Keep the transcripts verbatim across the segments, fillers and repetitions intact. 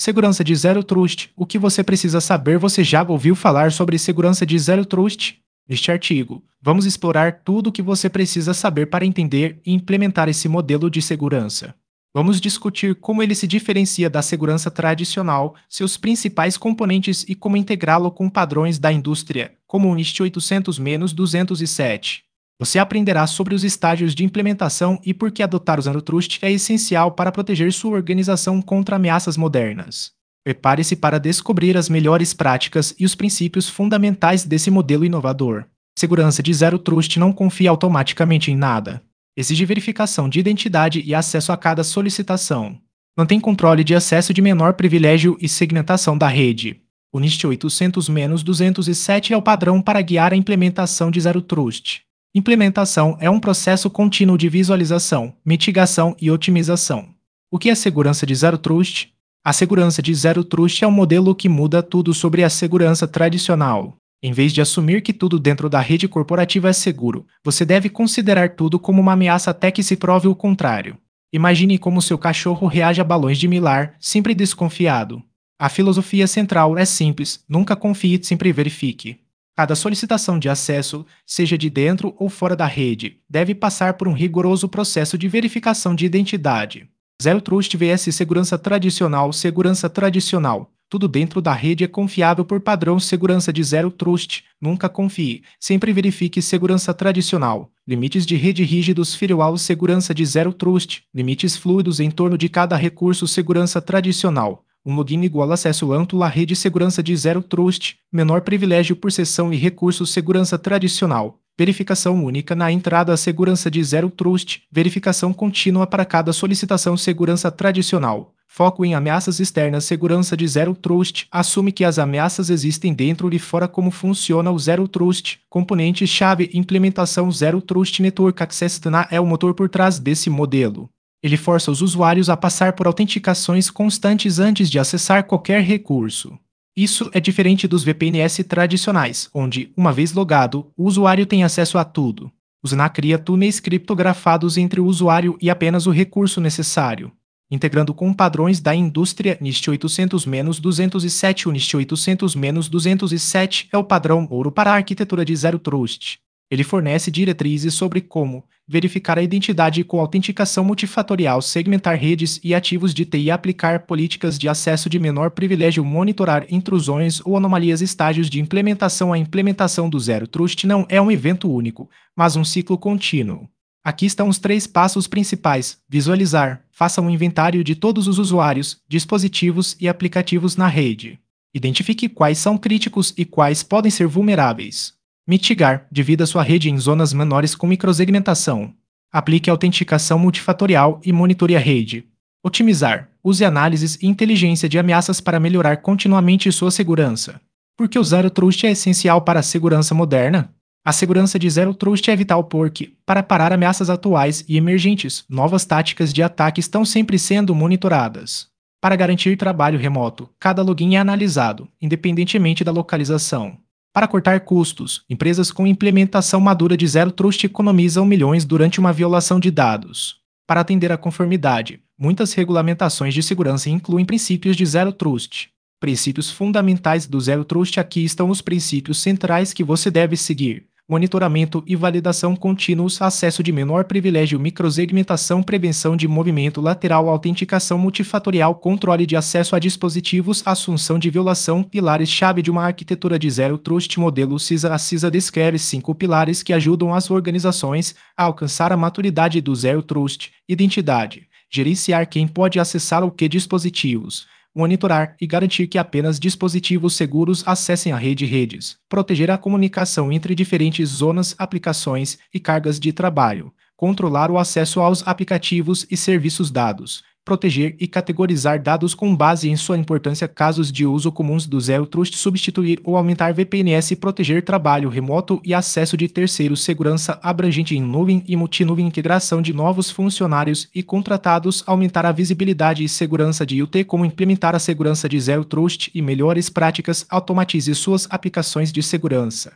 Segurança de Zero Trust. O que você precisa saber? Você já ouviu falar sobre segurança de Zero Trust? Neste artigo, vamos explorar tudo o que você precisa saber para entender e implementar esse modelo de segurança. Vamos discutir como ele se diferencia da segurança tradicional, seus principais componentes e como integrá-lo com padrões da indústria, como o NIST oitocentos duzentos e sete. Você aprenderá sobre os estágios de implementação e por que adotar o Zero Trust é essencial para proteger sua organização contra ameaças modernas. Prepare-se para descobrir as melhores práticas e os princípios fundamentais desse modelo inovador. Segurança de Zero Trust não confia automaticamente em nada. Exige verificação de identidade e acesso a cada solicitação. Mantém controle de acesso de menor privilégio e segmentação da rede. O NIST oitocentos duzentos e sete é o padrão para guiar a implementação de Zero Trust. Implementação é um processo contínuo de visualização, mitigação e otimização. O que é segurança de Zero Trust? A segurança de Zero Trust é um modelo que muda tudo sobre a segurança tradicional. Em vez de assumir que tudo dentro da rede corporativa é seguro, você deve considerar tudo como uma ameaça até que se prove o contrário. Imagine como seu cachorro reage a balões de milar, sempre desconfiado. A filosofia central é simples: nunca confie, sempre verifique. Cada solicitação de acesso, seja de dentro ou fora da rede, deve passar por um rigoroso processo de verificação de identidade. Zero Trust versus segurança tradicional. Segurança tradicional. Tudo dentro da rede é confiável por padrão. Segurança de Zero Trust. Nunca confie. Sempre verifique. Segurança tradicional. Limites de rede rígidos. Firewall. Segurança de Zero Trust. Limites fluidos em torno de cada recurso. Segurança tradicional. Um login igual acesso amplo à rede. Segurança de Zero Trust. Menor privilégio por sessão e recursos. Segurança tradicional. Verificação única na entrada. Segurança de Zero Trust. Verificação contínua para cada solicitação. Segurança tradicional. Foco em ameaças externas. Segurança de Zero Trust. Assume que as ameaças existem dentro e fora. Como funciona o Zero Trust? Componente-chave. Implementação. Zero Trust Network Access T N A é o motor por trás desse modelo. Ele força os usuários a passar por autenticações constantes antes de acessar qualquer recurso. Isso é diferente dos V P Ns tradicionais, onde, uma vez logado, o usuário tem acesso a tudo. O Z N A cria túneis criptografados entre o usuário e apenas o recurso necessário. Integrando com padrões da indústria. NIST oitocentos duzentos e sete. O NIST oitocentos duzentos e sete é o padrão ouro para a arquitetura de Zero Trust. Ele fornece diretrizes sobre como verificar a identidade com autenticação multifatorial, segmentar redes e ativos de T I, aplicar políticas de acesso de menor privilégio, monitorar intrusões ou anomalias. Estágios de implementação. A implementação do Zero Trust não é um evento único, mas um ciclo contínuo. Aqui estão os três passos principais. Visualizar. Faça um inventário de todos os usuários, dispositivos e aplicativos na rede. Identifique quais são críticos e quais podem ser vulneráveis. Mitigar. Divida sua rede em zonas menores com microsegmentação. Aplique autenticação multifatorial e monitore a rede. Otimizar. Use análises e inteligência de ameaças para melhorar continuamente sua segurança. Por que o Zero Trust é essencial para a segurança moderna? A segurança de Zero Trust é vital porque, para parar ameaças atuais e emergentes, novas táticas de ataque estão sempre sendo monitoradas. Para garantir trabalho remoto, cada login é analisado, independentemente da localização. Para cortar custos, empresas com implementação madura de Zero Trust economizam milhões durante uma violação de dados. Para atender à conformidade, muitas regulamentações de segurança incluem princípios de Zero Trust. Princípios fundamentais do Zero Trust. Aqui estão os princípios centrais que você deve seguir. Monitoramento e validação contínuos, acesso de menor privilégio, microsegmentação, prevenção de movimento lateral, autenticação multifatorial, controle de acesso a dispositivos, assunção de violação, pilares-chave de uma arquitetura de Zero Trust. Modelo CISA. A CISA descreve cinco pilares que ajudam as organizações a alcançar a maturidade do Zero Trust: identidade, gerenciar quem pode acessar o que dispositivos, monitorar e garantir que apenas dispositivos seguros acessem a rede e redes, proteger a comunicação entre diferentes zonas, aplicações e cargas de trabalho, controlar o acesso aos aplicativos e serviços dados, proteger e categorizar dados com base em sua importância. Casos de uso comuns do Zero Trust: substituir ou aumentar V P Ns, proteger trabalho remoto e acesso de terceiros, segurança abrangente em nuvem e multinuvem, integração de novos funcionários e contratados, aumentar a visibilidade e segurança de I O T. Como implementar a segurança de Zero Trust e melhores práticas. Automatize suas aplicações de segurança.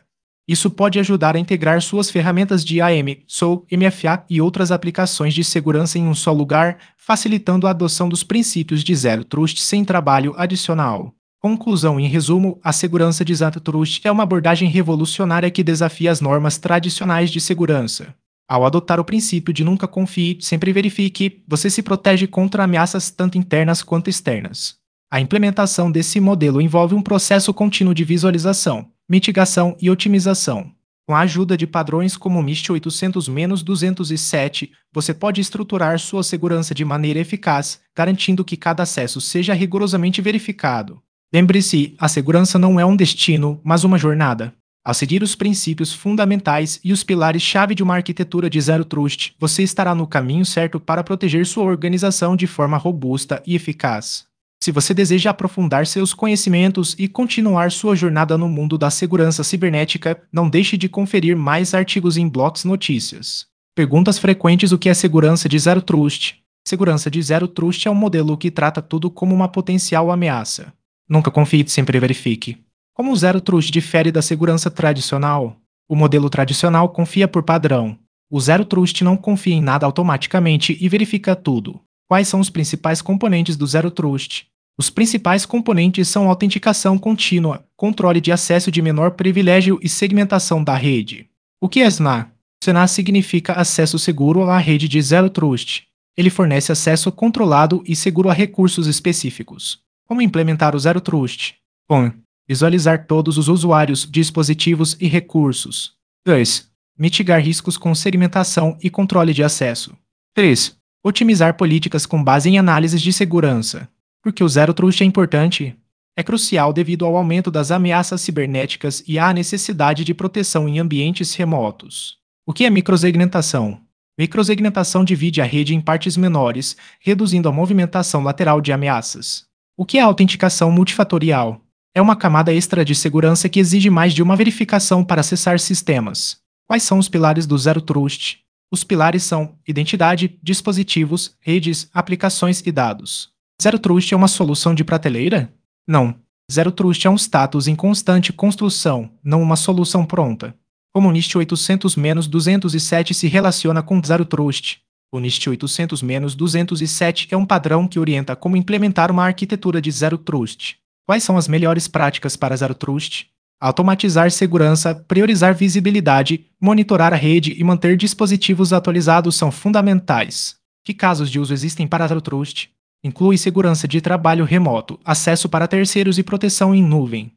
Isso pode ajudar a integrar suas ferramentas de A M, S O A, M F A e outras aplicações de segurança em um só lugar, facilitando a adoção dos princípios de Zero Trust sem trabalho adicional. Conclusão: em resumo, a segurança de Zero Trust é uma abordagem revolucionária que desafia as normas tradicionais de segurança. Ao adotar o princípio de nunca confie, sempre verifique, você se protege contra ameaças tanto internas quanto externas. A implementação desse modelo envolve um processo contínuo de visualização, mitigação e otimização. Com a ajuda de padrões como o NIST oitocentos duzentos e sete, você pode estruturar sua segurança de maneira eficaz, garantindo que cada acesso seja rigorosamente verificado. Lembre-se, a segurança não é um destino, mas uma jornada. Ao seguir os princípios fundamentais e os pilares-chave de uma arquitetura de Zero Trust, você estará no caminho certo para proteger sua organização de forma robusta e eficaz. Se você deseja aprofundar seus conhecimentos e continuar sua jornada no mundo da segurança cibernética, não deixe de conferir mais artigos em Blogs Notícias. Perguntas frequentes: o que é segurança de Zero Trust? Segurança de Zero Trust é um modelo que trata tudo como uma potencial ameaça. Nunca confie, sempre verifique. Como o Zero Trust difere da segurança tradicional? O modelo tradicional confia por padrão. O Zero Trust não confia em nada automaticamente e verifica tudo. Quais são os principais componentes do Zero Trust? Os principais componentes são autenticação contínua, controle de acesso de menor privilégio e segmentação da rede. O que é S N A? S N A significa acesso seguro à rede de Zero Trust. Ele fornece acesso controlado e seguro a recursos específicos. Como implementar o Zero Trust? um. Visualizar todos os usuários, dispositivos e recursos. dois. Mitigar riscos com segmentação e controle de acesso. três. Otimizar políticas com base em análises de segurança. Por que o Zero Trust é importante? É crucial devido ao aumento das ameaças cibernéticas e à necessidade de proteção em ambientes remotos. O que é microsegmentação? Microsegmentação divide a rede em partes menores, reduzindo a movimentação lateral de ameaças. O que é autenticação multifatorial? É uma camada extra de segurança que exige mais de uma verificação para acessar sistemas. Quais são os pilares do Zero Trust? Os pilares são identidade, dispositivos, redes, aplicações e dados. Zero Trust é uma solução de prateleira? Não. Zero Trust é um status em constante construção, não uma solução pronta. Como o NIST oitocentos duzentos e sete se relaciona com Zero Trust? O NIST oitocentos duzentos e sete é um padrão que orienta como implementar uma arquitetura de Zero Trust. Quais são as melhores práticas para Zero Trust? Automatizar segurança, priorizar visibilidade, monitorar a rede e manter dispositivos atualizados são fundamentais. Que casos de uso existem para Zero Trust? Inclui segurança de trabalho remoto, acesso para terceiros e proteção em nuvem.